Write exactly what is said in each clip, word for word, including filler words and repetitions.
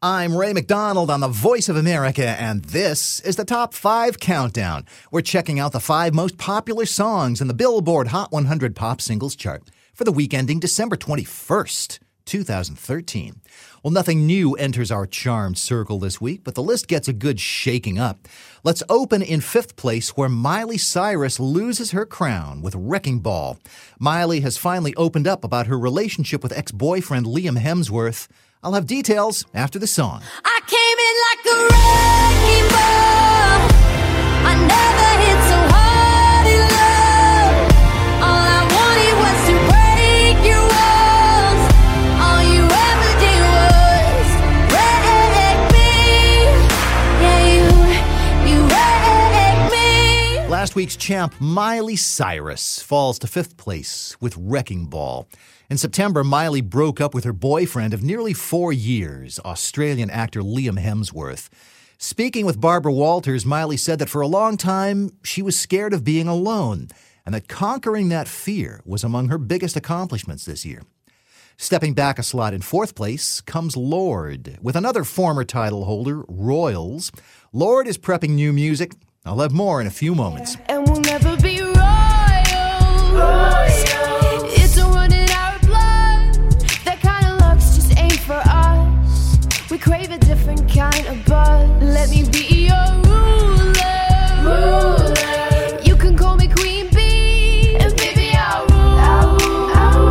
I'm Ray McDonald on the Voice of America, and this is the Top five Countdown. We're checking out the five most popular songs in the Billboard Hot one hundred Pop Singles chart for the week ending December twenty-first, twenty thirteen. Well, nothing new enters our charmed circle this week, but the list gets a good shaking up. Let's open in fifth place, where Miley Cyrus loses her crown with Wrecking Ball. Miley has finally opened up about her relationship with ex-boyfriend Liam Hemsworth. I'll have details after the song. I came in like a wrecking ball. I never hit so hard in love. All I wanted was to break your walls. All you ever did was wreck me. Yeah, you, you wrecked me. Last week's champ, Miley Cyrus, falls to fifth place with Wrecking Ball. In September, Miley broke up with her boyfriend of nearly four years, Australian actor Liam Hemsworth. Speaking with Barbara Walters, Miley said that for a long time, she was scared of being alone, and that conquering that fear was among her biggest accomplishments this year. Stepping back a slot in fourth place comes Lorde, with another former title holder, Royals. Lorde is prepping new music. I'll have more in a few moments. And we'll never be royals. Royals. It's a run in our blood. That kind of luck's just ain't for us. We crave a different kind of buzz. Let me be your ruler. Ruler. You can call me Queen Bee. And baby, I'll rule.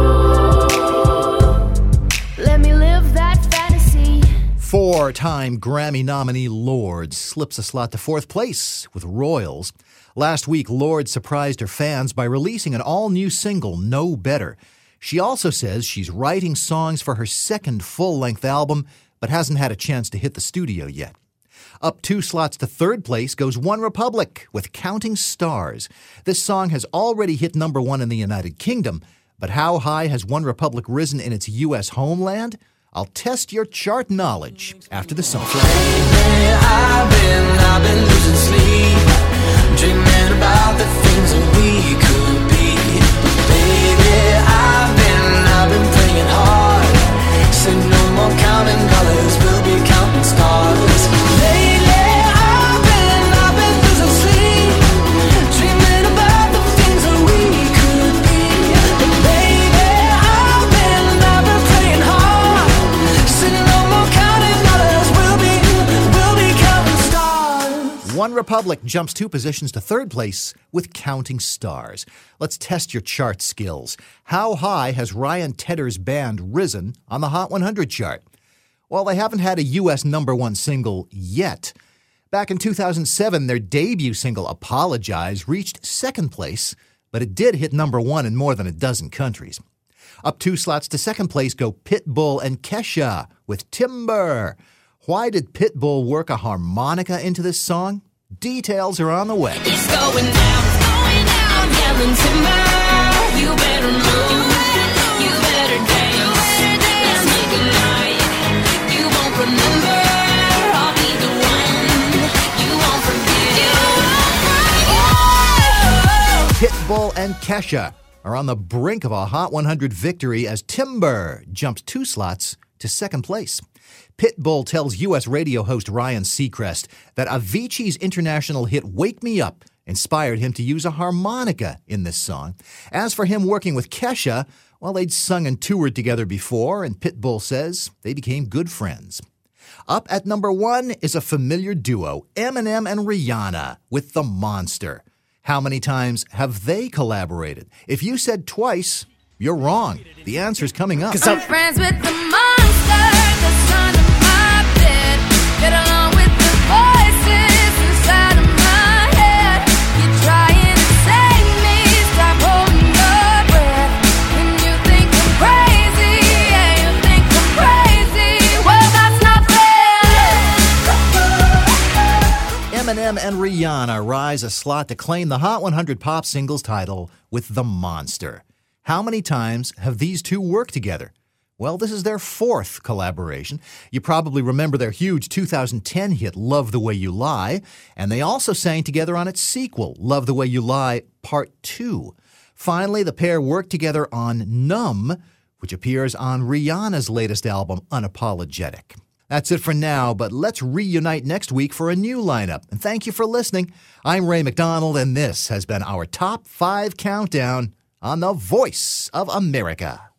I'll rule. Let me live that fantasy. Four-time Grammy nominee Lorde slips a slot to fourth place with Royals. Last week, Lorde surprised her fans by releasing an all-new single, No Better. She also says she's writing songs for her second full-length album, but hasn't had a chance to hit the studio yet. Up two slots to third place goes One Republic with Counting Stars. This song has already hit number one in the United Kingdom, but how high has One Republic risen in its U S homeland? I'll test your chart knowledge after the song. Lately, I've been, I've been losing sleep, dreaming about the things that we could be. Baby, I've been, I've been playing hard. Said no more counting dollars, we'll be counting stars. Lately, I've been, I've been losing sleep, dreaming about the things that we could be. But baby, I've been, I've been playing hard. Said no more counting dollars, we'll be, we'll be counting stars. One Republic jumps two positions to third place with Counting Stars. Let's test your chart skills. How high has Ryan Tedder's band risen on the Hot one hundred chart? Well, they haven't had a U S number one single yet. Back in two thousand seven, their debut single, Apologize, reached second place, but it did hit number one in more than a dozen countries. Up two slots to second place go Pitbull and Kesha with Timber. Why did Pitbull work a harmonica into this song? Details are on the way. It's going down, it's going down, yelling timber. You better move, you better dance. Let's make a night you won't remember. I'll be the one you won't forget. Pitbull and Kesha are on the brink of a Hot one hundred victory as Timber jumps two slots to second place. Pitbull tells U S radio host Ryan Seacrest that Avicii's international hit Wake Me Up inspired him to use a harmonica in this song. As for him working with Kesha, well, they'd sung and toured together before, and Pitbull says they became good friends. Up at number one is a familiar duo, Eminem and Rihanna, with The Monster. How many times have they collaborated? If you said twice, you're wrong. The answer's coming up. I'm friends with the monster that's under my bed. Get along with the voices inside of my head. You're trying to save me, stop holding your breath. And you think I'm crazy, yeah, you think I'm crazy. Well, that's not fair. Eminem and Rihanna rise a slot to claim the Hot one hundred Pop Singles title with The Monster. How many times have these two worked together? Well, this is their fourth collaboration. You probably remember their huge two thousand ten hit, Love the Way You Lie, and they also sang together on its sequel, Love the Way You Lie Part two. Finally, the pair worked together on Numb, which appears on Rihanna's latest album, Unapologetic. That's it for now, but let's reunite next week for a new lineup. And thank you for listening. I'm Ray McDonald, and this has been our Top five Countdown on the Voice of America.